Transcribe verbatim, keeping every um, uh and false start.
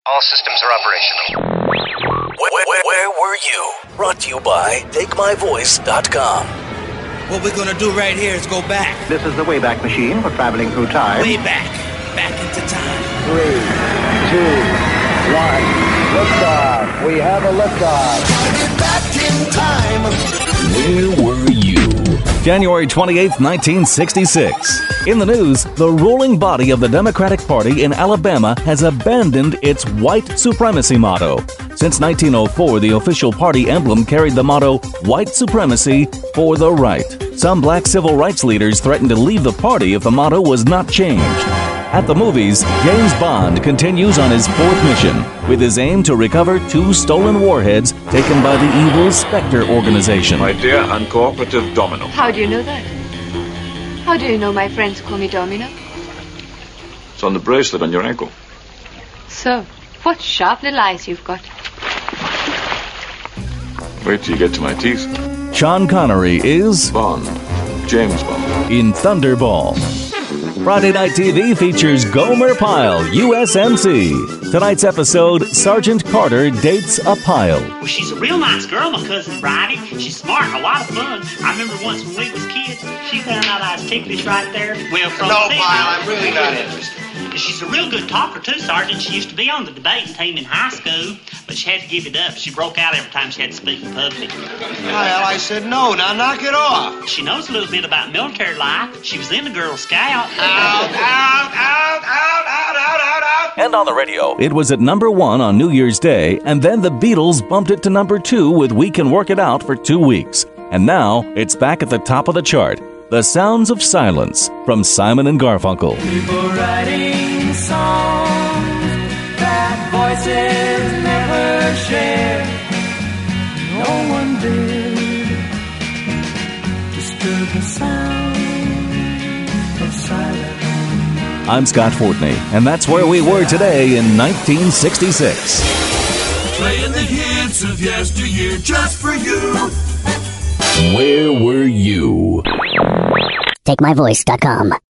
All systems are operational. Where, where, where were you? Brought to you by take my voice dot com. What we're gonna do right here is go back. This is the Wayback Machine for traveling through time. Way back. Back into time. Three, two, one. Liftoff. We have a liftoff. Get back in time. Where were you? January twenty-eighth, nineteen sixty-six. In the news, the ruling body of the Democratic Party in Alabama has abandoned its white supremacy motto. Since nineteen oh four, the official party emblem carried the motto, "White Supremacy for the Right." Some black civil rights leaders threatened to leave the party if the motto was not changed. At the movies, James Bond continues on his fourth mission, with his aim to recover two stolen warheads taken by the evil Spectre organization. My dear uncooperative Domino. How do you know that? How do you know my friends call me Domino? It's on the bracelet on your ankle. So, what sharp little eyes you've got. Wait till you get to my teeth. Sean Connery is Bond. James Bond. in Thunderball. Friday Night T V features Gomer Pyle, U S M C. Tonight's episode, Sergeant Carter dates a Pyle. Well, she's a real nice girl, my cousin Bridie. She's smart and a lot of fun. I remember once when we was kids, she found out I was ticklish right there. Well, from No, the Pyle, I'm really not interested. And she's a real good talker, too, Sergeant. She used to be on the debate team in high school, but she had to give it up. She broke out every time she had to speak in public. Well, I said no. Now knock it off. She knows a little bit about military life. She was in the Girl Scout. Out, out, out, out, out, out, out, out. And on the radio, it was at number one on New Year's Day, and then the Beatles bumped it to number two with We Can Work It Out for two weeks. And now it's back at the top of the chart. The Sounds of Silence from Simon and Garfunkel. People writing songs that voices never share. No one did disturb the sound of silence. I'm Scott Fortney, and that's where we were today in nineteen sixty-six. Playing the hits of yesteryear just for you. Where were you? take my voice dot com.